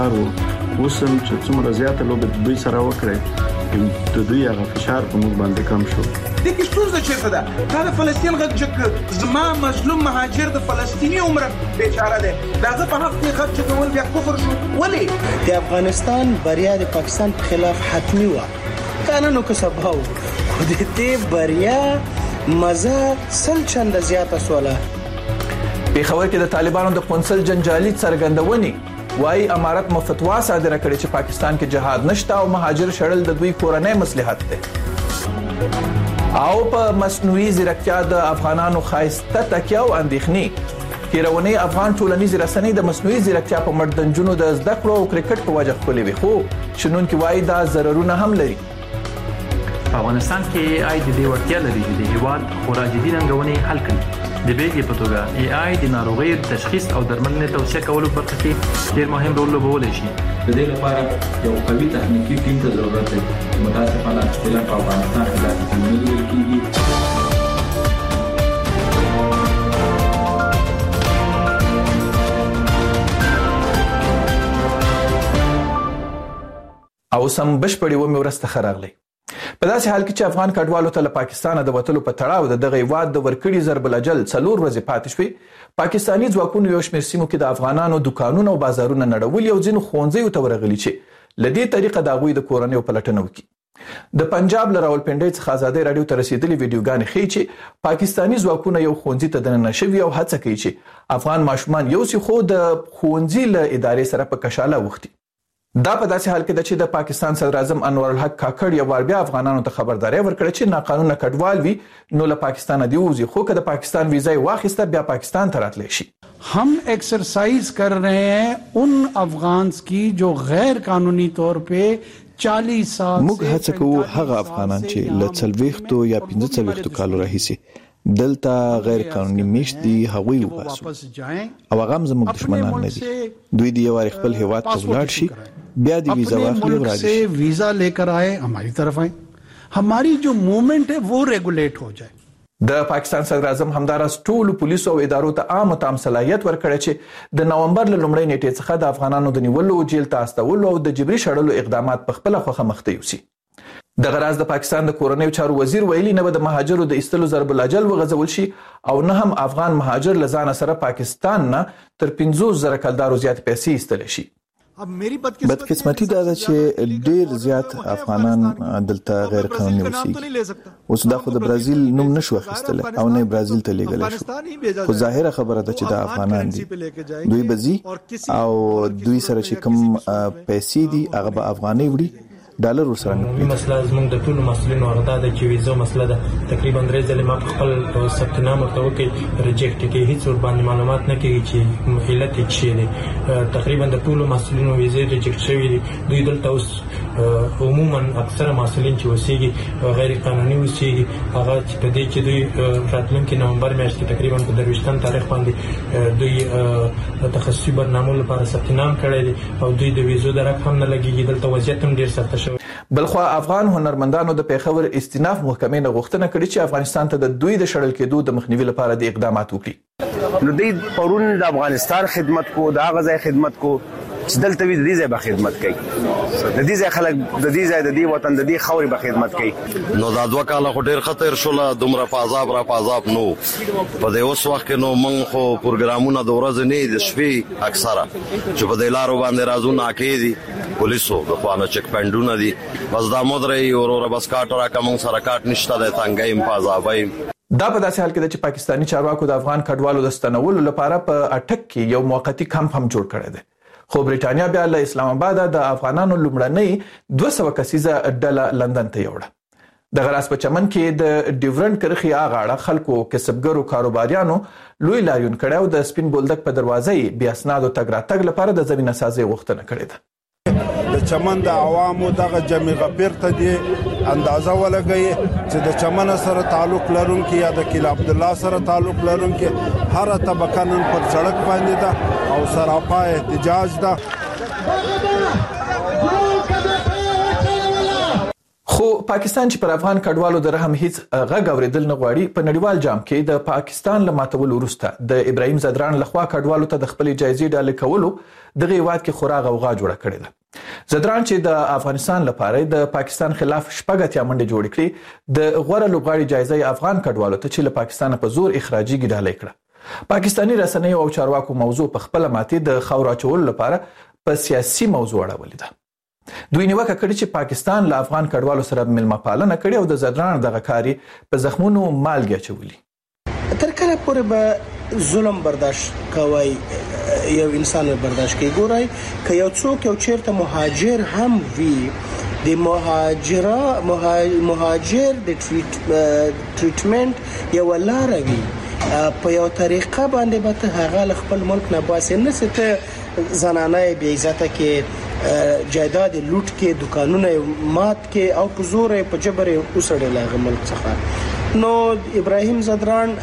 اوس هم چې څومره زیاته لوبه دوی سره وکړي د دوی هغه فشار په موږ باندې کم شو. د کې ستونزه چیرته ده؟ دا د فلسطین غږ چې زما مظلوم مهاجر د فلسطیني عمره بیچاره دی دغه په حق کې غږ چې کول بیا کفر شو. ولې د افغانستان بریا د پاکستان په خلاف حتمی و قانونو کې سباو خو د دې بریا مزه سل چند زیاته سواله. پیښور کې د طالبانو د قونسل جنجالي څرګندونې وايي امارت مفتوا صادره کړې چې پاکستان کې جهاد نشته او مهاجر شړل د دوی کورنۍ مصلحت ده. او په مصنوعي ځیرکتیا د افغانانو خایسته تکیه او اندېښنې هیرونی افغان ټولنیز رسنۍ د مصنوعي ځیرکتیا په مردنجونو د زده کړو او کرکټ په وجه خپلې وي خو شنونکي وايي دا ضررونه هم لري. په افغانستان کې آی د دې وړتیا لري چې د هیواد خورا جدي ننګونې حل کړي. د بیلګې په توګه AI د ناروغیو تشخیص او درملنې توسعه کولو په برخه کې ډېر مهم رول لوبولی شي. د دې لپاره یو قوي تخنیکي ټیم ته ضرورت دی. متاسفانه فعلا په افغانستان کې داسې ټیم نه لیدل کېږي. او سم بشپړې ومې ورسته ښه راغلی. په داسې حال کې چې افغان کډوالو ته له پاکستانه د وتلو په تړاو د دغه هیواد د ورکړي ضرب الاجل 4 ورځې پاتې شوې، پاکستاني ځواکونو یو شمېر سیمو کې د افغانانو دکانونه او بازارونه نړولي او ځینو ښوونځیو ته ورغلي چې له دې طریقه د هغوی د کورنیو پلټنه وکړي. د پنجاب له راولپنډۍ څخه ازادۍ راډیو ته رسېدلې ویډیوګانې ښیي چې پاکستاني ځواکونه یو ښوونځي ته دننه شوي او هڅه کوي چې افغان ماشومان یوسي خو د ښوونځي له ادارې سره په کشاله وختي. دا په داسې حال کې ده چې د پاکستان صدر اعظم انور الحق کاکړ یو وار بیا افغانانو ته خبرداري ورکړه چې ناقانونه کډوال وي نو له پاکستان دی وځي خو که د پاکستان ویزا واخیسته بیا پاکستان ته راتلی شي. हम एक्सरसाइज कर रहे हैं उन अफगान्स की जो गैर कानूनी तौर पे 40 साल موږ هڅه کوو هغه افغانان چې له 40 یا 45 کالو راهیسي دلته غیر قانوني میشت دي هغوی وباسو او هغه هم زموږ دشمنان نه دي. دوی د یو اخپل هیواد ته ولاړ شي بیا د ویزا واخلي او راځي ویزا لیکر آئے ہماری طرف آئے ہماری جو موومنٹ ہے وہ ریگولیٹ ہو جائے. د پاکستان صدر اعظم همدارس ټولو پولیسو او ادارو ته عام تام صلاحیت ورکړی چې د نومبر له لومړۍ نیټې څخه د افغانانو د نیولو جیل ته استولو او د جبري شړلو اقدامات په خپله خوښه مخته یوسي. دغه راز د پاکستان د کورنیو چارو وزیر ویلي نه به د مهاجرو د ایستلو ضرب الاجل وغځول شي او نه هم افغان مهاجر له ځانه سره پاکستان نه تر 50,000 کلدارو زیات پیسې ایستلی شي. بدقسمتي دا ده چې ډیر زیات افغانان دلته غیر قانوني اوسېږي. اوس دا خو د برازیل نوم نشو اخیستلی او نه برازیل ته لیږلی شو خو ظاهره خبره ده چې دا افغانان دي. دوی به ځي او دوی سره چې کوم پیسې دي هغه به افغانۍ وړي ډالر ورسره نه پریږدي. مسله زموږ د ټولو مسؤلینو هغه دا ده چې ویزو مسله ده تقریبا 3 ځلې ما په خپل ثبت نام ورته وکړ ریجیکټ کړي هیڅ ور باندې معلومات نه کوي چې علت یې څه دی. تقریبا د ټولو مسؤلینو ویزې ریجیکټ شوي دي. دوی دلته اوس عموما اکثره مسؤلین چې اوسېږي غیر قانوني اوسېږي هغه چې په دې چې دوی راتلونکي نومبر میاشت کې تقریبا په 23 تاریخ باندې دوی تخصصي برنامو لپاره ثبت نام کړی دي او دوی د ویزو د رقم نه لګيږي. دلته وضعیت هم ډیر سخت شوی. بلخوا افغان هنرمندانو د پیښور استیناف محکمې نه غوښتنه کړې چې افغانستان ته د دوی د شړل کېدو د مخنیوي لپاره د اقدامات وکړي. نو دوی پرون د افغانستان خدمت کو د هغه ځای خدمت کو چې دلته وي د دې ځای به خدمت کوي د دې ځای خلک د دې ځای د دې وطن د دې خاورې به خدمت کوي. نو دا 2 کاله خو ډېر خطر شول دومره فاضاب را فاضاب نو په دې اوس وخت کې نو موږ خو پروګرامونه د ورځې نه د شپې اکثره چې په دې لارو باندې رازونه اکیدي پولیسو د خوانه چک پاینټونه دي بس دا مودرې اورور بس کاټ را کوم سره کاټ نشته د تنګایم فاضابایم. دا په داسې حال کې ده چې پاکستاني چارواکو د افغان کډوالو د ستنولو لپاره په اټک کې یو موقتی کمپ هم جوړ کړی دی خو برېټانیا بیا له اسلام آباد د افغانانو لومړنۍ 200 کسیزه ډله لندن ته یوړه. دغه راز په چمن کې د ډیورنډ کرښې اغاړه خلکو کسبګرو کاروباریانو لوی لاریون کړی او د سپین بولدک په دروازې بیا اسنادو تګ راتګ لپاره د زمینه سازي غوښتنه کړې ده. د چمن د عوامو دغه جمع غفیر ته دی اندازه ولګي چې د چمن سره تعلق لرونکي یا د کلا عبد الله سره تعلق لرونکي هر طبقه نن پر سړک باندې ده او سراپا احتجاج ده. خو پاکستان چې پر افغان کډوالو د رحم هیڅ غږ اورېدل نه غواړي، په نړیوال جام کې د پاکستان له ماتولو وروسته د ابراهیم ځدران لخوا کډوالو ته د خپلې جایزې ډالۍ کولو دغه هیواد کې خورا غوغا جوړه کړې ده. ځدران چې د افغانستان لپاره د پاکستان خلاف شپږ اتیا منډې جوړې کړې، د غوره لوبغاړي جایزه افغان کډوالو ته چې له پاکستان په زور اخراجیږي ډالۍ کړه. پاکستاني رسنیو او چارواکو موضوع په خپل ماتې د خاور اچولو لپاره په سیاسي موضوع اړولې ده. دوی نیوکه کړې چې پاکستان له افغان کډوالو سره ملمه پالنه کړې او د ځدران دغه کاري په زخمونو مالګې اچولي. تر کله پورې به ظلم برداشت کوي یو انسان برداشت کوي؟ ګورای که یو څوک یو چیرته مهاجر هم وي، د مهاجر د ټریټمنټ یو لار وي، په یو طریقه باندې به هغه خپل ملک نه باسي، نه ست زنانه بی عزته کې جایداد لوټ کې دکانونه مات کې او په زور په جبر اوسړل هغه ملک څخه. نو ابراهیم ځدران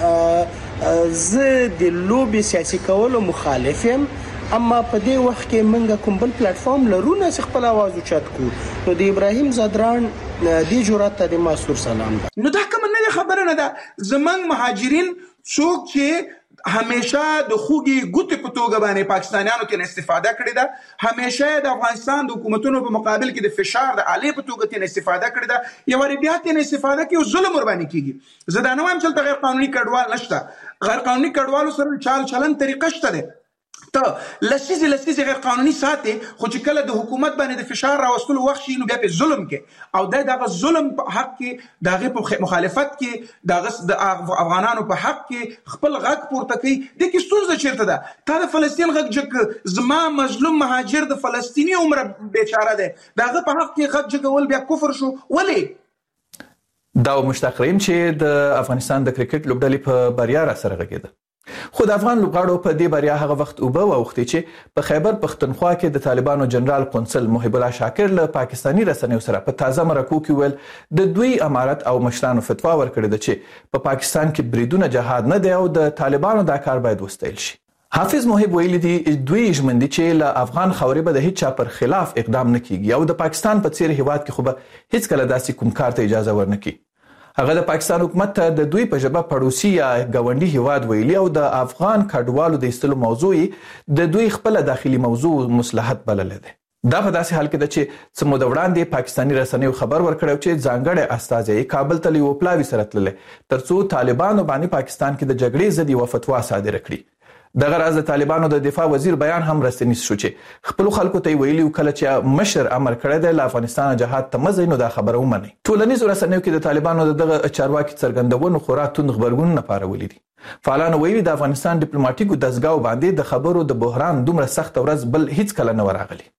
زه د لوبي سیاسي کولو مخالف یم، اما په دې وخت کې موږ کوم بل پلیټ فارم لرونه چې خپل आवाज اوچت کو. نو د ابراهیم ځدران د جرأت ته د مسور سلام ده. نو دا کوم نه خبره نه ده. زمنګ مهاجرین څوک چې همیشه د خوږی ګوتې په توګه باندې پاکستانیانو کې استفاده کړې ده، همیشه د افغانستان د حکومتونو په مقابل کې د فشار د اعلی په توګه کې استفاده کړې ده، یو ری بیا ته استفاده کوي او ظلم ور باندې کیږي. زه دا نه وایم چې غیر قانوني کډوال نشته، غیر قانوني کډوالو سره چال چلن طریقه شته ده. ته لسیزه غیر قانوني ساتي، خو چې کله د حکومت باندې د فشار راوستلو وخت شي نو بیا په ظلم کې او دغه ظلم په حق کې دغه په مخالفت کې دغه د افغانانو په حق کې خپل غږ پورته کوي. د کې ستونزه چیرته ده؟ تا د فلسطین غږ جګ زما مظلوم مهاجر د فلسطینی عمر بیچاره ده، دغه په حق کې غږ جګول بیا کفر شو. ولی دا مشتاق رحیم چې د افغانستان د کرکټ لوبډلې په بریا را سره غږیده، خو د افغان لوبغاړو په دې بریا هغه وخت اوبه واوښتې چې په خیبر پښتونخوا کې د طالبانو جنرال قونسل محب الله شاکر له پاکستاني رسنیو سره په تازه مرکو کې ویل د دوی امارت او مشرانو فتوا ورکړې ده چې په پاکستان کې بریدونه جهاد نه دی او د طالبانو دا کار باید وستایل شي. حافظ محب ویلي دي دوی ژمن دي چې له افغان خاورې به د هیڅ چا پر خلاف اقدام نه کیږي او د پاکستان په څیر هیواد کې خو به هیڅ کله داسې کوم کار ته اجازه ورنکړي. هغه د پاکستان حکومت ته د دوی په ژبه پړوسی یا ګاونډي هیواد ویلي او د افغان کډوالو د ایستلو موضوع د دوی خپل داخلي موضوع مصلحت بللی دی. دا په داسې حال کې ده چې څه موده وړاندې پاکستاني رسنیو خبر ورکړی چې ځانګړی استازی کابل ته له یوه پلاوي سره تللی ترڅو طالبانو باندې پاکستان کې د جګړې ضد یوه فتوا صادره کړي. دغه راز د طالبانو د دفاع وزیر بیان هم رسنیز شو چې خپل خلکو ته ویلي کله چې مشر امر کړی دی له افغانستان جهاد ته مزه نو دا خبره ومني. ټولنیز رسنیو کې د طالبانو دغه چارواکي څرګندونو خورا توند خبرګونونه پارولي دي. فعالانو ویلي د افغانستان ډیپلوماټیکو دستګاو باندې د خبرو د بحران دومره سخت ورځ بل هیڅ کله نه ورغلی.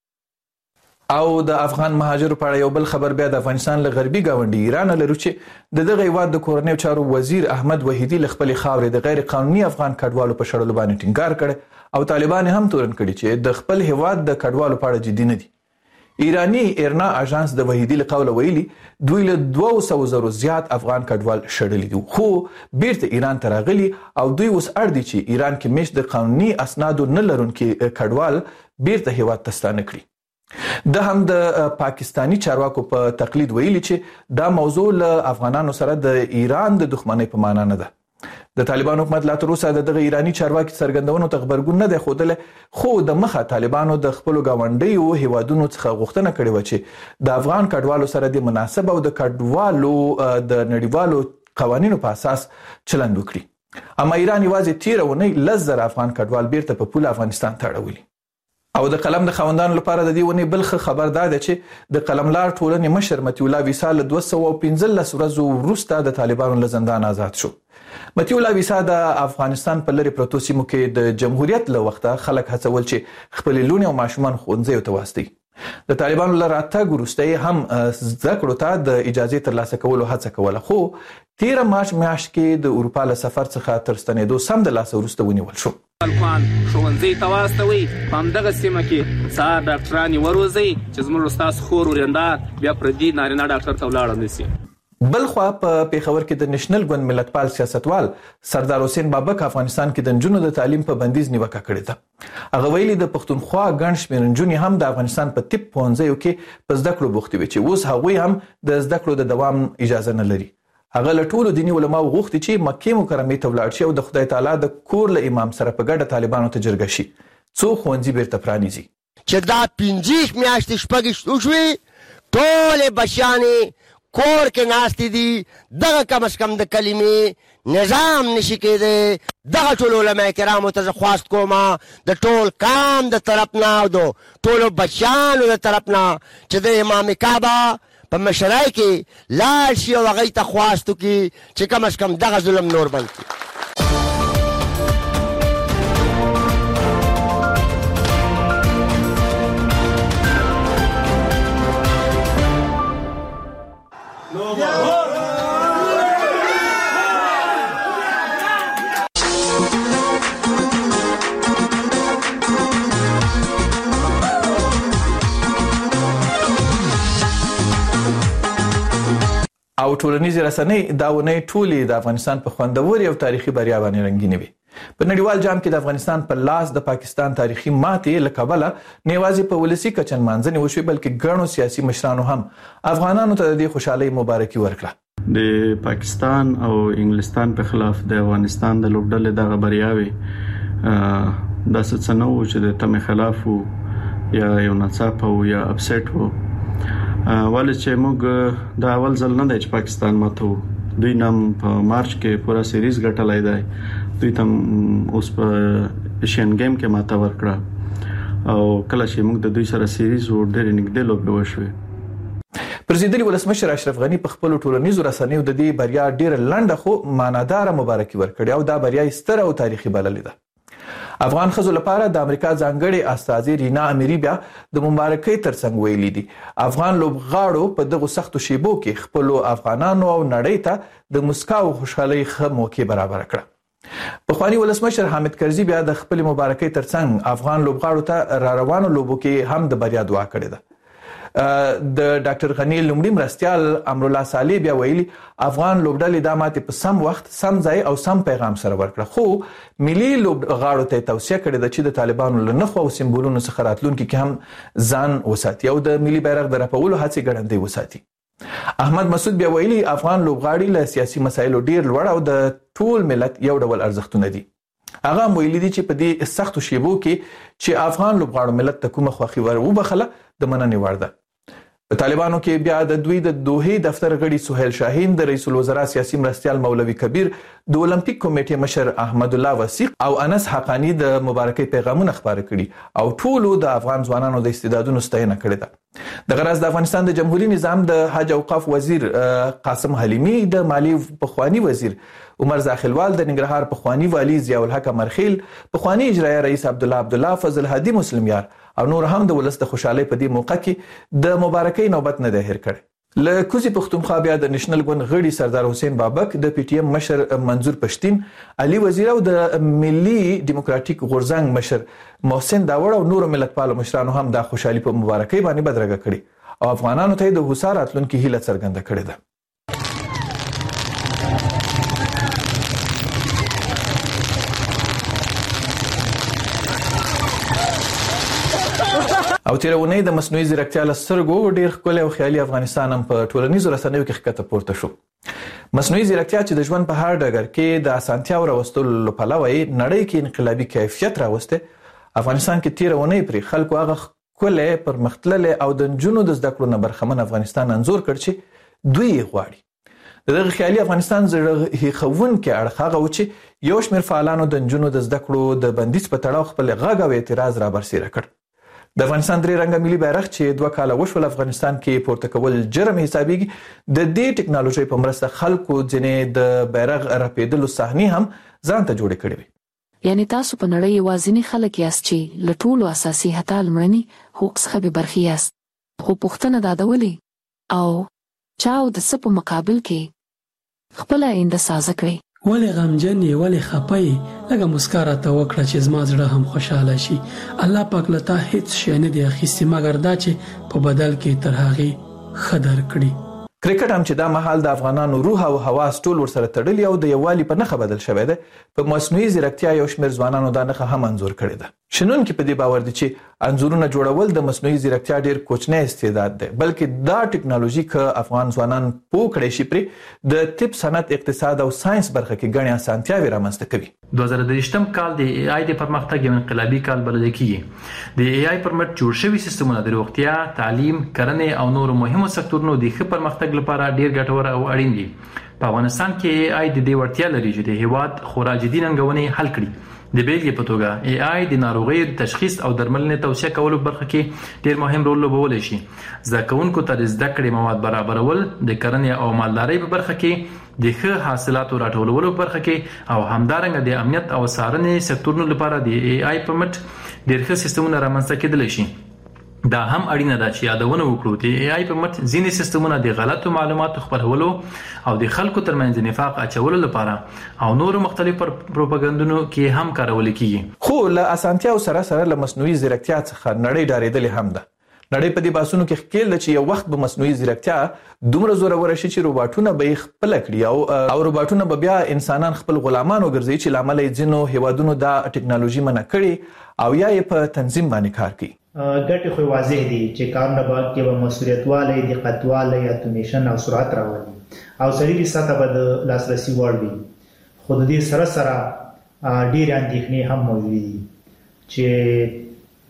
او د افغان مهاجرو په اړه یو بل خبر بیا د افغانستان له غربي ګاونډي ایران لرو چې دغه هیواد د کورنیو چارو وزیر احمد وحیدی له خپل خاورې د غیر قانوني افغان کډوالو په شړلو باندې ټینګار کړي او طالبان هم تورن کړي چې د خپل هیواد د کډوالو په اړه جدي نه دي. ایرانی ایرنا اژانس د وحیدی له قوله ویلي دوی له 200,000 زیات افغان کډوال شړلي دي، خو بیرته ایران ته راغلي او دوی اوس اړ دي چې ایران کې میشت د قانوني اسنادو نه لرونکي کډوال بیرته هیواد ته ستانه کړي. د هم د پاکستانی چارواکو په تقلید ویلي چې دا موضوع له افغانانو سره د ایران د دښمنۍ په معنا نه ده. د طالبان حکومت لا تر اوسه دغه ایرانی چارواکي څرګندونو ته خبرګون نه دی ښودلی، خو د مخه طالبانو د خپلو ګاونډیو هیوادونو څخه غوښتنه کړې وه چې د افغان کډوالو سره د مناسب او د کډوالو د نړیوالو قوانینو په اساس چلند وکړي. اما ایران یوازې تیره اونۍ 10,000 افغان کډوال بیرته په پوله افغانستان ته اړولي. او د قلم د خاوندانو لپاره د دې ونې بل ښه خبر دا ده چې د قلملار ټولنې مشر متي الله ویسا له 215 ورځو وروسته د طالبانو له زندان آزاد شو. متي الله ویسا د افغانستان په لرې پرتو سیمو کې د جمهوریت له وخته خلک هڅول چې خپل لونې او ماشومان ښوونځیو ته واستوي. د طالبانو له راتګ وروسته هم زده کړو ته د اجازې ترلاسه کولو هڅه کوله، خو 13 مارچ میاشت کې د اروپا له سفر څخه تر ستنېدو سمدلاسه وروسته ونیول شو. خلکوان ښوونځي ته واستوئ، په همدغه سیمه کې سهار ډاکټران یې وروزئ چې زموږ ستاسو خور ورېندار بیا پردي نارینه ډاکټر ته ولاړه نه شي. بل خو په پیښور کې د نېشنل ګوند ملتپال سیاستوال سردار حسین بابک افغانستان کې د نجونو د تعلیم په بندیز نیوکه کړې ده. هغه ویلي د پښتونخوا ګڼ شمېر نجونې هم د افغانستان په طب پوهنځیو کې په زده کړو بوختې وي چې اوس هغوی هم د زده کړو د دوام اجازه نه لري. هغه له ټولو دیني علماو غوښتي چې مکې مکرمې ته ولاړ شي او د خدای تعالی د کور له امام سره په ګډه طالبانو ته جرګه شي څو ښوونځي بیرته پرانیزي. چې دا 50 میاشتې شپږ وشوې ټولې بچیانې کور کې ناستې دي دغه کم از کم د کلمې نظام نشي کېدی. دغه ټول علماء کرامو ته زه خواست کوم د ټول کام د طرف نه او د ټولو بچیانو د طرف نه چې د امام کعبه په مشرۍ کې لاړ شي او هغوی ته خواست وکړي چې کم از کم دغه ظلم نور بند کړي. او ټولنیزې رسنۍ دا ونې ټولې د افغانستان په خوندوري او تاریخي بریا باندې رنګینې وي. په نړیوال جام کې د افغانستان په لاس د پاکستان تاریخي ماتې له کبله نه یوازې په ولسي کچه نمانځنې وشوې بلکې ګڼو سیاسي مشرانو هم افغانانو ته د دې خوشحالۍ مبارکي ورکړه. د پاکستان او انګلستان په خلاف د افغانستان د لوبډلې دغه بریاوي داسې څه نه و چې د تمې خلاف وو یا یو ناڅاپه وو یا اپسیټ وو. ولې چې موږ د اول ځل نه دی چې پاکستان ماتو دوی نام په مارچ کې پورا سیریز ګټلای دی. دوی تم اوس په ایشین گیم کې ماته ورکړه او کله چې موږ د دوی سره سیریز و ډېر نږدې لوبې وشوې. پرزیدنت ولسمشر اشرف غنی په خپل ټولنیزو رسنیو د دې بریا ډېر لنډه خو معنادار مبارکي ورکړه او دا بریا ستره او تاریخي بللې ده. افغان ښځو لپاره د امریکا ځانګړي استازي رینا امیری بیا د مبارکۍ ترڅنګ ویلي دي افغان لوبغاړو په دغه سختو شیبو کې خپل افغانانو او نړۍ ته د مسکا او خوشحالۍ ښه موقع برابر کړه. پخوانی ولسمشر حامد کرزي بیا د خپل مبارکۍ ترڅنګ افغان لوبغاړو ته را روانو لوبو کې هم د بریا دعا کړې ده. د ډاکټر غنی لومړي مرستيال امرالله صالح بیا ویلي افغان لوبډلې د ماتې په سم وخت سم ځای او سم پیغام سره ورکړه خو ملي لوبغاړو ته توصیه کړې ده چې د طالبانو له نخو او سمبولونو څخه راتلونکي کې هم ځان وساتي او د ملي بیرغ د رپولو هڅې ګړندۍ وساتي. احمد مسعود بیا ویلي افغان لوبغاړي له سیاسي مسایلو ډیر لوړ او د ټول ملت یو ډول ارزښتونه دي. هغه ویلي دي چې په دې سختو شیبو کې چې افغان لوبغاړو ملت ته کومه خوښي وبخله د مننې وړ ده. په طالبانو کې بیا د دوی د دوحې دفتر غړي سهیل شاهین د رئیس الوزرا سیاسي مرستيال مولوي کبیر د اولمپیک کمیټې مشر احمد الله وثیق او انس حقانی د مبارکۍ پیغامونه خبرې کړي او ټولو د افغان ځوانانو د استعدادونو ستاینه کړې ده. د غرض د افغانستان د جمهوریت نظام د حج اوقاف وزیر قاسم حلیمی د مالی پخوانی وزیر عمر زاخلوال د ننګرهار پخوانی والی ضیاء الحق مرخیل پخوانی اجرایه رئیس عبد الله فضل هادي مسلم یار او نور هم د ولست خوشحالۍ په دې موقع کې د مبارکۍ نوبت نه ده هیر کړي. له کوزي پښتونخوا بیا د نېشنل ګوند غړي سردار حسین بابک د پی ټی ایم مشر منظور پښتين علي وزیر او د ملي ډیموکراټیک غورځنګ مشر محسن داوړ او نور ملتپال مشرانو هم د خوشحالۍ په مبارکۍ باندې بدرګه کړي او افغانانو ته د هوسا راتلونکي هیله څرګنده کړې ده. او تیرونی د مصنوعي ځیرکتیا له سترګو ډیر ښکلی او خیالي افغانستان هم په ټولنیزو رسنیو کې ښکته پورته شو. مصنوعي ځیرکتیا چې د ژوند په هر ډګر کې د اسانتیاو راوستلو له پلوه یې نړۍ کې انقلابي کیفیت راوسته افغانستان کې تیرونی پر خلکو هغه ښکلی پرمختللی او د نجونو د زده کړو نه برخمن افغانستان انځور کړ چې دوی یې غواړي. دغه خیالي افغانستان زړه هیښوونکی اړخ هغه و چې یو شمېر فعالانو د نجونو د زده کړو د بندیز په تړاو خپل غږ او اعتراض را برسېره کړ. د افغانستان درې رنګه ملي بیرغ چې 2 کاله وشول افغانستان کې پورته کول جرم حسابيږي د دې ټکنالوژي په مرسته خلکو ځنې د بیرغ رپیدلو صحنې هم ځان ته جوړې کړې وي. یعنی تاسو په نړۍ یوازینی خلک یاست چې له ټولو اساسي حتی لمړني حقوق څخه بې برخې یاست. خو پوښتنه دا ده ولې او چا د څه په مقابل کې خپله آینده سازه کړئ؟ ولې غمجن یې ولې خفه یې لږه مسکا راته وکړه چې زما زړه هم خوشحاله شي. الله پاک له تا هیڅ شی نه دی اخیستی مګر دا چې په بدل کې تر هغې ښه درکړي. کرکټ هم چې دا مهال د افغانانو روح او حواس ټول ورسره تړلي او د یووالي په نښه بدل شوی دی. په مصنوعي ځیرکتیا یو شمېر ځوانانو دا نښه هم انځور کړې ده. شنونکي په دې باور دي چې انځورونه جوړول د مصنوعي ځیرکتیا ډېر کوچنی استعداد دی، بلکې دا ټکنالوژي که افغان ځوانان پوه کړی شي پرې د طب، صنعت، اقتصاد او ساينس برخه کې ګڼې اسانتیاوې رامنځته کوي. 2023م کال د ای آی د پرمختګ یو انقلابي کال بلل کیږي. د ای آی پر مټ جوړ شوي سیستمونه د روغتیا، تعلیم، کرنې او نورو مهمو سکتورونو د ښه پرمختګ لپاره ډیر ګټور او اړین دي. په افغانستان کې ای آی د دې وړتیا لري چې د هیواد خورا جدي ننګونې حل کړي. د بیلګې په توګه ای آی د ناروغیو د تشخیص او درملنې توصیه کولو برخه کې ډیر مهم رول لوبولی شي. زده کوونکو ته د زده کړې مواد برابرول، د کرنې او مالدارۍ په برخه کې د ښه حاصلاتو راټولولو په برخه کې او همدارنګه د امنیت او څارنې سکتورونو لپاره د ای آی په مټ ډیر ښه سیستمونه رامنځته کېدلی شي. دا هم اړینه ده چې یادونه وکړو د ای آی په مټ ځینې سیستمونه د غلطو معلوماتو خپرولو او د خلکو ترمنځ نفاق اچولو لپاره او نورو مختلف پروپاګاندا کې هم کارول کیږي. خو له اسانتیاو سره سره له مصنوعي ځیرکتیا څخه نړۍ ډارېدلې هم ده. نړۍ په دې باسونو کې ښکېل ده چې یو وخت به مصنوعي ځیرکتیا دومره زوروره شي چې روباټونه به یې خپله کړي او روباټونه به بیا انسانان خپل غلامان وګرځوي، چې له امله یې ځینو هیوادونو دا ټکنالوژي منع کړي او یا یې په تنظیم باندې کار کوي. ګټې خو واضح دي چې کارونه کې به مسؤلیتوالی، دقتوالی، اتومیشن او سرعت راولي او ضروري سطح به د لاسرسي وړ وي. خو د دې سره سره ډېرې اندېښنې هم موجودې دي چې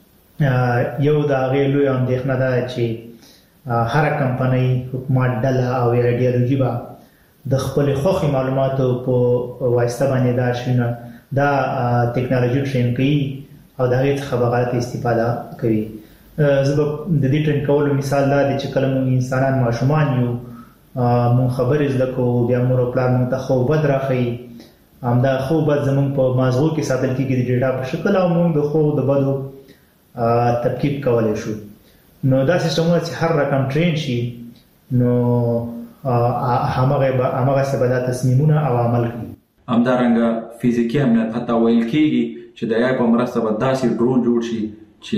یو د هغې لویه اندېښنه ده چې هره کمپنۍ، حکومت ډله او ایډیالوژي به د خپلې خوښې معلوماتو په واسطه باندې دا شیونه دا ټکنالوژي ټرین کوي او د هغې څخه به غلطه استفاده کوي. زه به د دې ټرین کولو مثال دا دی چې کله موږ انسانان ماشومان یو، موږ خبرې زده کوو، بیا مور او پلار موږ ته ښه بد راښیي. همدا ښه بد زموږ په مازغو کې ساتل کېږي د ډیټا په شکل او موږ د ښو د بدو تفکیک کولی شو. نو دا سیستمونه چې هر رقم ټرین شي نو همغسې به دا تصمیمونه او عمل کوي. همدارنګه فزیکي امنیت حتی ویل کېږي چې د ای په مرسته به داسې ډرون جوړ شي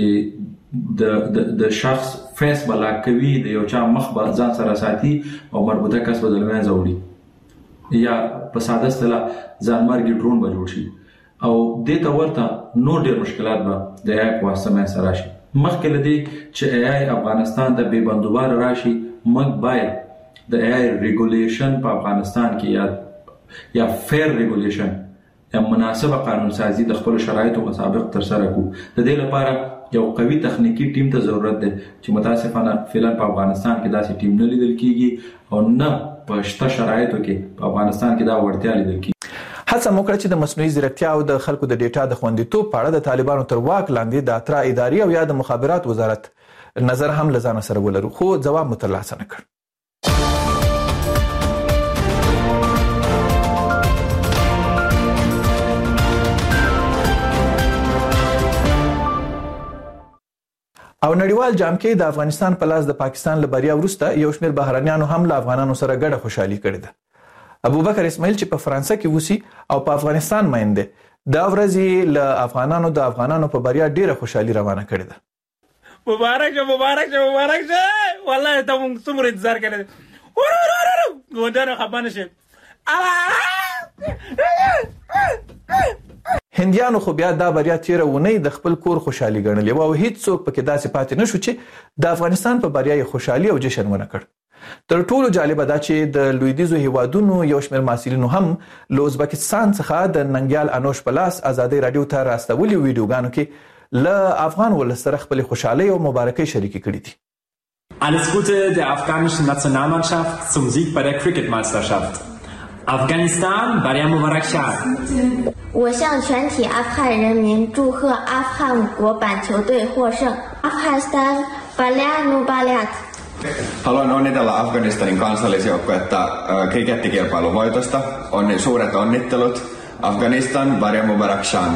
چې د شخص فیس به لاک کوي، د یو چا مخ به ځان سره ساتي او مربوطه کس به د له منځه وړي، یا په ساده اصطلاح ځانمرګي ډرون به جوړ شي او دې ته ورته نور ډېر مشکلات به د ای په واسطه منځته راشي. مخکې له دې چې ای افغانستان ته بې بندوباره راشي، موږ باید د ای ریګولیشن په افغانستان کې یا فیر ریګولیشن یا مناسبه قانون سازی د خپل شرایطو مطابق ترسره کړو. د دې لپاره یو قوي تخنیکی ټیم ته ضرورت دی چې متاسفانه فعلا په افغانستان کې داسې ټیم نه لیدل کیږي او نه په شته شرایطو کې په افغانستان کې دا وړتیا لیدل کیږي. هڅه وکړه چې د مصنوعي ځیرکتیا او د خلکو د ډیټا د خوندیتوب په اړه د طالبانو تر واک لاندې د اترا اداري او یا د مخابرات وزارت نظر هم له ځانه سره ولرو، خو ځواب مو ترلاسه نه کړ. او نړیوال جام کې د افغانستان په لاس د پاکستان له بریا وروسته یو شمېر بهرنیانو هم له افغانانو سره ګډه خوشحالي کړې ده. ابوبکر اسماعیل چې په فرانسه کې اوسي او په افغانستان مین دی، دا ورځ له افغانانو په بریا ډیره خوشحالي روانه کړې ده. مبارک شه مبارک شه مبارک شه، والله ته موږ څومره انتظار کړی ګوندانو خپه نه شي. هندیانو خو بیا دا بریا تیره ونی د خپل کور خوشحالي ګڼلې او هیڅ څوک پکې داسې پاتې نشو چې د افغانستان په بریا یې خوشحالي او جشن ونه کړ. تر ټولو جالبه دا چې د لویدیځو هیوادونو یو شمېر محصلینو هم له ازبکستان څخه د ننګیال انوش په لاس ازادۍ راډیو ته راستولي ویډیوګانو کې له افغان ولس سره خپلې خوشحالۍ او مبارکۍ شریکې کړي دي. Alles Gute der afghanischen Nationalmannschaft zum Sieg bei der Cricket-Meisterschaft. Afghanistan برای مبارک شد. 我向全体阿富汗人民祝贺阿富汗国板球队获胜。Afghanistan Baliat Nubaliat. Haluan onnitella Afganistanin kansallisjoukkuetta krikettikilpailun voitosta. Suuret onnittelut. Afghanistan Barya Mubarak Shan.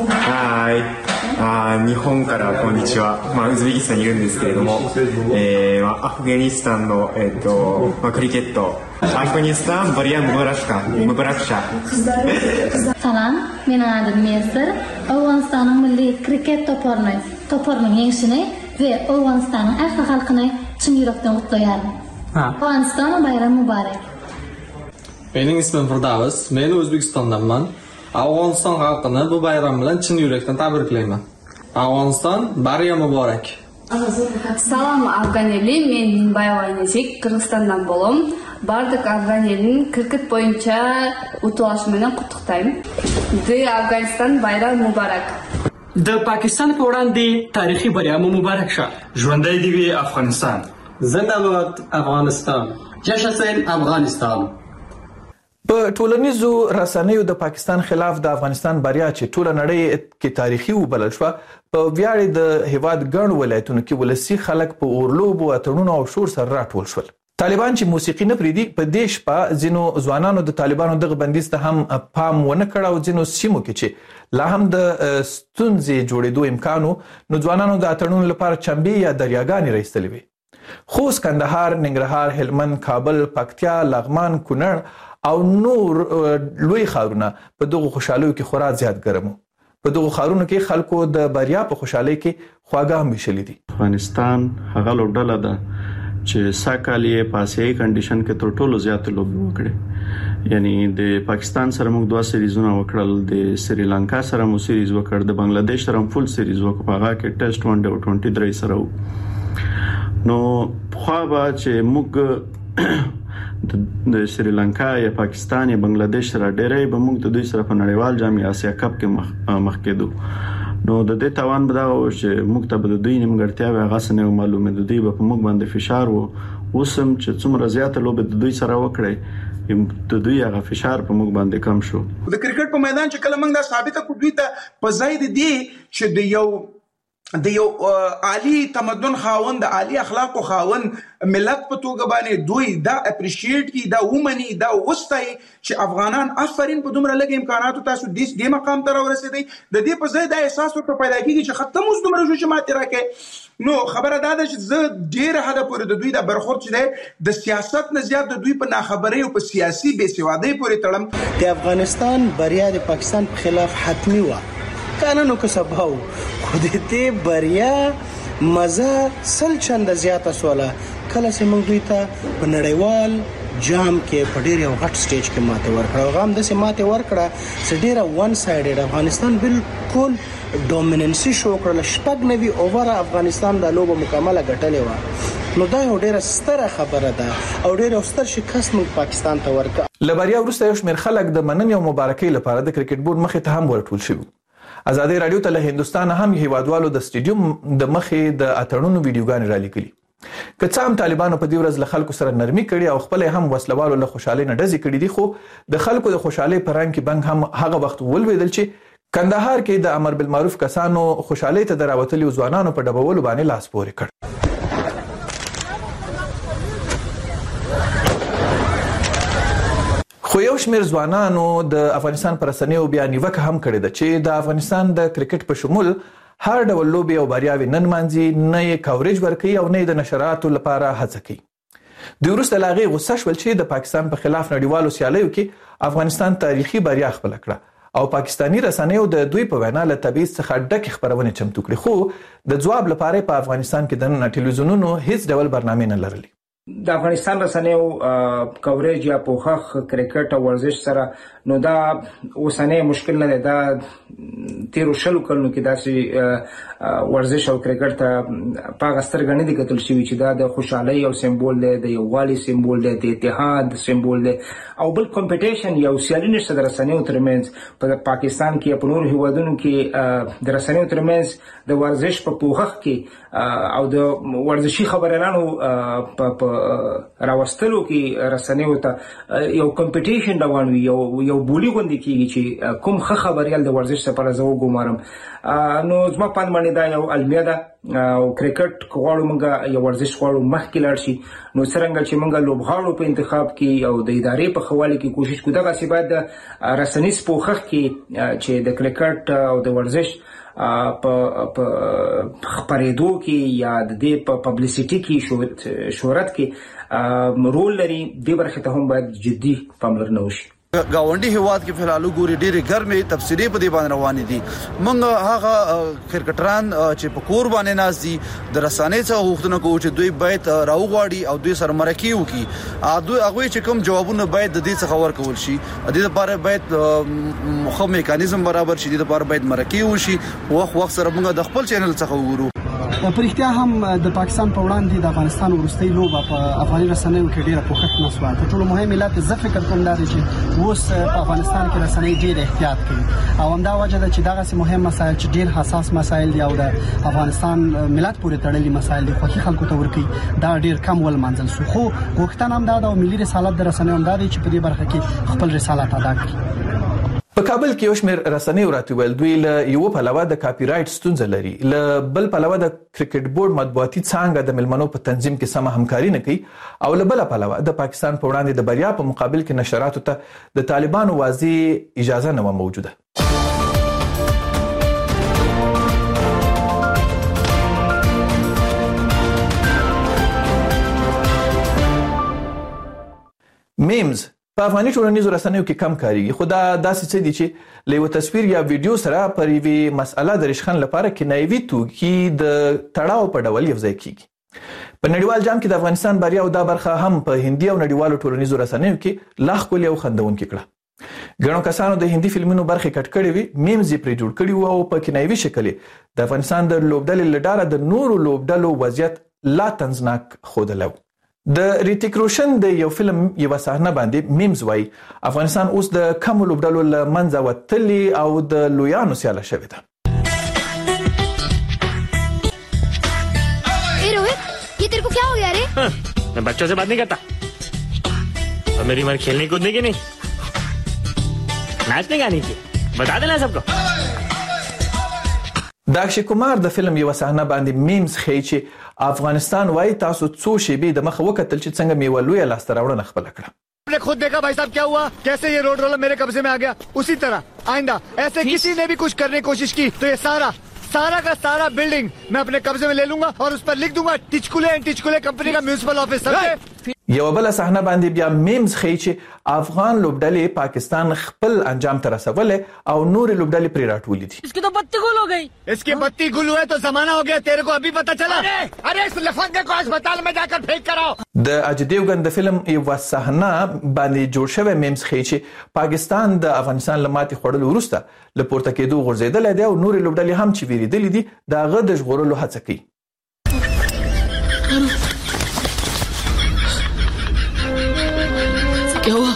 日本からこんにちは。ウズベキスタンにいるんですけれども、アフガニスタンのクリケット。アフガニスタンバリアムバラクシャ。 Salam, men adım Mesir. Afganistan'ın milli kriket toparını yengişini ve Afganistan'ın arka halkını çın yürekten kutlayarım. Afg'oniston bayram muborak. Mening ismim Firdavs, men O'zbekistondanman. Afg'oniston xalqini bu bayram bilan chin yurakdan tabriklayman. Afg'oniston bayram muborak. Salom Afg'on eli, men Ninbayeva Nezik, Qirg'izistondan bo'lim. Bardық Afg'on elini kriket bo'yicha o'tilishi bilan qutlaqlayman. De Afg'oniston bayram muborak. د پاکستان په وړاندې تاریخي بریا مو مبارک شه. ژوندی دې وي افغانستان. زنده باد افغانستان. جشن افغانستان. په ټولنیزو رسنیو د پاکستان خلاف د افغانستان بریا چې ټوله نړۍ کې تاریخي وبلل شو، په ویاړ د هیواد ګڼ ولایتونو کې ولسی خلک په اورلوبو اتړونو او شور سره راټول شول. طالبان چې موسیقي نه پریدي، په دې شپه ځینو ځوانانو د طالبانو دغه بندیز ته هم پام ونه کړ او ځینو سیمو کې چې لا هم د ستونزې جوړېدو امکان و، نو ځوانانو د اتړونو لپاره چمبې یا دریاګانې راایستلې وې. خوست، کندهار، ننګرهار، هلمند، کابل، پکتیا، لغمان، کونړ او نور لوی ښارونه په دغه خوشحالیو کې خورا زیات ګرم وو. په دغه ښارونو کې خلکو د بریا په خوشحالۍ کې خواږه هم ویشلي دي. افغانستان هغه لوبډله ده چې ساکال یې په آسیایي کنډیشن کې تر ټولو زیات لوبې وکړې. یعنی د پاکستان سره موږ 2 سریزونه وکړل، د سریلانکا سره مو سریز وکړ، د بنگلاديش سره هم فل سریز وکړ، هغه کې ټیسټ ون ډے او 23 سره وو. نو خو به چې موږ د سریلانکا یا پاکستان یا بنگلاديش سره ډېرې به موږ د دوی سره په نړیوال جام آسیا کپ کې مخ کېدو. نو د دې توان به دا و چې موږ ته به د دوی نیمګړتیاوې هغه څه نه معلومه، د دوی په موږ باندې فشار وو. اوسم چې څومره زیاته لوبه د دوی سره وکړي، د دوی هغه فشار په موږ باندې کم شو. د کرکټ په میدان چې کله موږ دا ثابته کړو دوی ته په ځای دی چې د یو عالی تمدن خاوند، د عالی اخلاق خاوند ملت په توګه باندې دوی دا اپریشیټ کی، دا ومني، دا وستای چې افغانان آفرین په دومره لږ امکاناتو تاسو دې مقام ته ورسېدئ. د دې په ځای دا احساس ورته پیدا کیږي چې ختم اوس دومره شو چې ماته راکې. نو خبره دا ده چې زه ډېر حد پورې د دوی د برخورد چې د سیاست نه زیات د دوی په ناخبرۍ او په سیاسي بې سوادۍ پورې تړم. د افغانستان بریا د پاکستان په خلاف حتمی و، کانونو که سباو خو د دې بریا مزه سل چنده زیاته سوله کله چې موږ دوی ته په نړیوال جام کې په ډېر یو غټ سټیج کې ماته ورکړه. هغه هم داسې ماته ورکړه چې ډېره ون سایډډ افغانستان بالکل ډومیننسي شو کړله. 96 اووره افغانستان د لوبه مکمله ګټلې وه. نو دا یو ډېره ستره خبره ده او ډېر ستر شکست موږ پاکستان ته ورکړ. له بریا وروسته یو شمېر خلک د مننې او مبارکۍ لپاره د کرکټ بورډ مخې ته هم ورټول شوي. ازادي رادیو ته له هندستان هم هیوادوالو د سټیډیوم د مخې د اتړونو ویډیوګانې را لیکلي. که څه هم طالبانو په دې ورځ له خلکو سره نرمي کړې او خپل هم وسلوالو له خوشحالۍ نه ډزې کړې دي، خو د خلکو د خوشحالۍ په رنګ کې بنګ هم هغه وخت ولوېدل چې کندهار کې د امر بالمعروف کسانو خوشحالۍ ته د راوتلي ځوانانو په ډبولو باندې لاس پورې کړ. خو یو شمېر ځوانانو د افغانستان پر رسنیو بیا نیوکه هم کړې ده چې د افغانستان د کرکټ په شمول هر ډول لوبې او بریاوې نه نمانځي، نه یې کوریج ورکوي او نه یې د نشراتو لپاره هڅه کوي. دوی وروسته له هغې غوسه شول چې د پاکستان په خلاف نړیوالو سیالیو کې افغانستان تاریخي بریا خپله کړه او پاکستاني رسنیو د دوی په وینا له تبعیض څخه ډکې خپرونې چمتو کړې، خو د ځواب لپاره په افغانستان کې دننه ټلویزیونونو هیڅ ډول برنامې نه لرلې. د افغانستان رسنیو کوریج یا پوښښ کرکټ او ورزش سره نو دا اوسنۍ مشکل نه دی. دا تیرو شلو کلونو کې داسې ورزش او کرکټ ته په هغه سترګه نه دي کتل شوي چې دا د خوشحالۍ یو سمبول دی، د یووالي سمبول دی، د اتحاد سمبول دی او بل کمپټیشن یو سیالي نشته د رسنیو ترمنځ. په پاکستان کې یا په نورو هیوادونو کې د رسنیو ترمنځ د ورزش په پوښښ کې او د ورزشي خبريالانو په راوستلو کې رسنیو ته یو کمپټیشن روان وي، یو بولی غوندې کېږي چې کوم ښه خبریال د ورزش لپاره زه وګمارم. نو زما په باندې دا یو المیه ده او کرکټ غواړو موږ یو ورزش غواړو مخکې لاړ شي، نو څرنګه چې موږ لوبغاړو په انتخاب کې او د ادارې په ښه والي کې کوشش کوو، دغسې باید د رسنیز پوښښ کې چې د کرکټ او د ورزش په خپرېدو کې یا د دې په پبلیسټي کې شهرت کې رول لري، دې برخې ته هم باید جدي پاملرنه وشي. گاونډي هیواد کې فلالو ګوري ډېری ګرمې تفسیری په دی باندې روان دي. موږ هغه کرکټران چې په کور باندې ناز دي د رسانې څخه غوښتنه کوو چې دوی باید راوغواړي او دوی سره مرکه وکړي. دوی هغه چې کوم جوابونه باید د دې څخه ورکول شي د دې لپاره باید مخه میکانیزم برابر شي. د دې لپاره باید مرکه وشي. وخت سره موږ د خپل چینل څخه وګورو. پرختیا هم د پاکستان په وړاندې د افغانستان ورستۍ لوبه په افغاني رسنیو کې ډیره پوښښت نسوه. تر ټولو مهم علت زه فکر کوم دا دی چې اوس په افغانستان کې رسنۍ ډیر احتیاط کوي او همدا وجه ده چې دغه مهم مسایل چې ډیر حساس مسایل دي او د افغانستان ملت پورې تړلي مسایل دي خو خلکو ته ورکی دا ډیر کم ول منځل شو. خو غوښتنه هم دا د ملي رسالت د رسنیو هم دا دی چې په دې برخه کې خپل رسالت ادا کړي. په کابل کې یو شمېر رسنیو راته ویل دوی له یو پلوه د کاپی رایټ ستونزه لري، له بل پلوه د کرکټ بورډ مطبوعاتي څانګه د ملمنو په تنظیم کې سمه همکاري نه کوي او له بل پلوه د پاکستان په وړاندې د بریا په مقابل کې نشراتو ته د طالبانو واضح اجازه نه موجوده. میمز په افغاني ټولنیزو رسنیو کې کم کاریږي، خو دا داسې څه دي چې له یو تصویر یا ویډیو سره پر یوې مسأله د رشخن لپاره کنایوي توکي د تړاو په ډول یو ځای کیږي. په نړیوال جام کې د افغانستان بریا او دا برخه هم په هندي او نړیوالو ټولنیزو رسنیو کې لا ښکلې او خندونکې کړه. ګڼو کسانو د هندي فلمونو برخې کټ کړې وي، میمز یې پرې جوړ کړي وو او په کنایوي شکل د افغانستان د لوبډلې له ډاره د نورو لوبډلو وضعیت لا طنزناک ښودلی و. د ریتیک روشن د یو فلم یو صحنه باندې میمز وای افغانستان اوس د کم لوبډلو له منځه وتلی او د لویانو سیاله شوې ده. ए रोहित, ये तेरे को क्या हो गया रे? मैं बच्चों से बात नहीं करता और मेरी उम्र खेलने कूदने की नहीं, नाचने गाने की, बता देना सबको. د اکشي کمار د فلم یو صحنه باندې میمز خي چې افغانستان وای تاسو څو شیبې د مخه وکتل چې څنګه میولوی لاسته راوړنه خپل کړه. आपने खुद देखा भाई साहब क्या हुआ, कैसे ये रोड रोलर मेरे कब्जे में आ गया. उसी तरह आइंदा ऐसे किसी ने भी कुछ करने की कोशिश की तो ये सारा का सारा बिल्डिंग मैं अपने कब्जे में ले लूंगा और उस पर लिख दूंगा टिचकुले कंपनी का म्युनिसिपल ऑफिस. یو بل صحنه باندې بیا میمز خي چې افغان لوبډلې پاکستان خپل انجام ته رسولې او نور لوبډلې پرې راټولې دي. इसकी तो बत्ती गुल हो गई. इसकी बत्ती गुल हुआ तो जमाना हो गया, तेरे को अभी पता चला. अरे इस लफंगे को अस्पताल में जाकर फेंक कर आओ. د اجدیوګن د فلم یو صحنه باندې جوړ شوی میمز خي چې پاکستان د افغانستان لماتې خوړل ورسته لپورته کېدو غورځیدل دي او نور لوبډلې هم چې ویریدل دي دا غد ژغورلو هڅه کوي. क्या हुआ?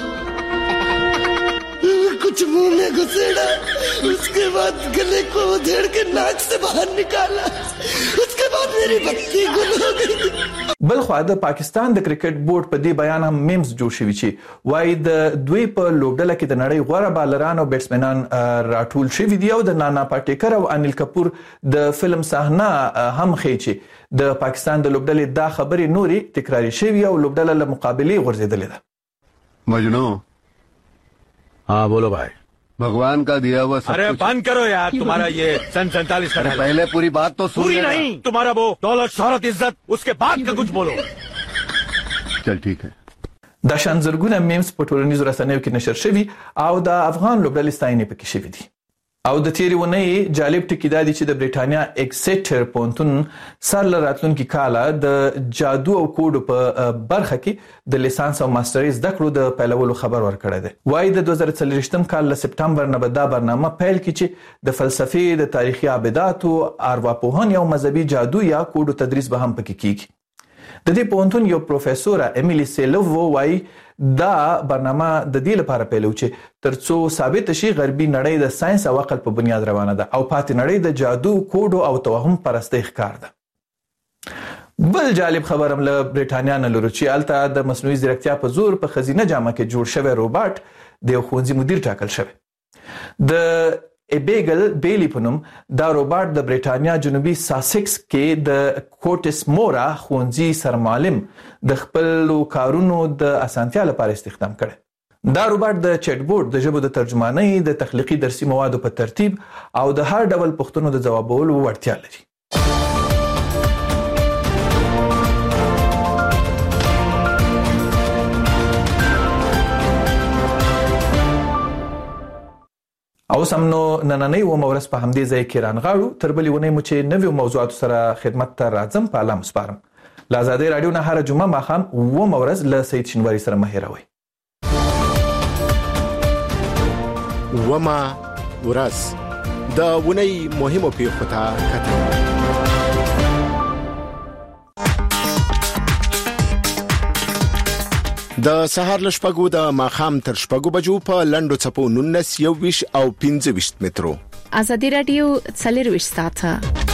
कुछ मुंह में घुसेड़ा, उसके बाद गले को उधेड़ के नाक से बाहर निकाला, उसके बाद मेरी बत्ती गुल हो गई. بل خو د پاکستان د کرکټ بورډ په دې بیان هم میمز جوړ شوی چې وای د دوی په لوبډله کې د نړۍ غوره بالران او بیټسمنان راټول شوی دي او د نانا پاټیکر او انیل کپور د فلم صحنه هم خي چې د پاکستان د لوبډلې دا خبرې نوري تکراری شوی او لوبډله له مقابله غورځیدلې ده. मजनू, हाँ बोलो भाई. भगवान का दिया हुआ सब अरे बंद करो यार, तुम्हारा ये सन 47 का पहले पूरी बात तो सुन. पूरी नहीं, तुम्हारा वो दौलत शोहरत इज्जत उसके बाद का कुछ बोलो. चल ठीक है. د شانزرګونه میمز په ټولنیزو رسنیو کې نشر شوی او د افغان لوبډلې ستاینې پکې شوی دي. او د تیری ونې جالب ټکی دا دی چې د بریټانیا ایکسیټر پونتون سر راتلونکي کاله د جادو او کوډ په برخه کې د لیسانس او ماسترۍ زده کړو د پیلولو خبر ورکړی دی. وایي د 2024 کال له سپټمبر نه به دا برنامه پیل کړي چې د فلسفې، د تاریخي ابعاداتو، ارواپوهنې او مذهبي جادو یا کوډ تدریس به هم پکې کیږي. د دې پونتون یو پروفیسور امیلی سیلوو وایي دا برنامه د دې لپاره پیلو چې ترڅو ثابت شي غربي نړۍ د ساينس او عقل په بنیاد روانه ده او پاتې نړۍ د جادو، کوډو او توهم پرسته ښکار ده. بل جالب خبر هم له بریټانیا نه لرو چې الته د مصنوعي ځیرکتیا په زور په خزینه جامه کې جوړ شوی روباټ د یو ښوونځي مدیر ټاکل شوی. د ایبیګل بیلی په نوم دا روباټ د بریټانیا جنوبي ساسکس کې د کوټس مورا ښوونځي سرمعلم د خپل کارونو د اسانتیا لپاره استخدام کړي. دا روباټ د چټ بورډ د ژبو د ترجمانۍ، د تخلیقي درسي موادو په ترتیب او د هر ډول پوښتنو د ځوابولو وړتیا لري. او سمنو نننۍ و مورس په همدې ځای کې رانغاړو تر بلې ونې مو چې نویو موضوعاتو سره خدمت ته راځم په الله مسپارم. له ازادۍ راډیو نه هره جمعه ماښام و مورز له سید شینواري سره مه هېروئ. وما ورځ د ونې مهمو پیښو ته کتل. د سهار له شپږو د ماښام تر شپږو بجو په لنډو څپو 19 21 او 25 مترو. ازادي راډیو 24 ساعته